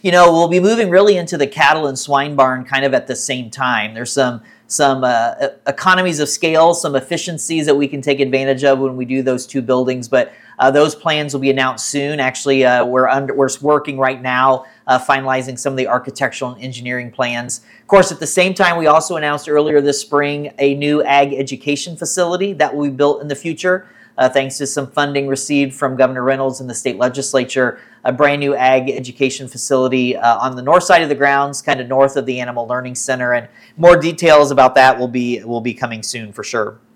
We'll be moving really into the cattle and swine barn kind of at the same time. There's some economies of scale, some efficiencies that we can take advantage of when we do those two buildings. But those plans will be announced soon. Actually, we're working right now, finalizing some of the architectural and engineering plans. Of course, at the same time, we also announced earlier this spring a new ag education facility that will be built in the future. Thanks to some funding received from Governor Reynolds and the state legislature, a brand new ag education facility on the north side of the grounds, kind of north of the Animal Learning Center. And more details about that will be coming soon for sure.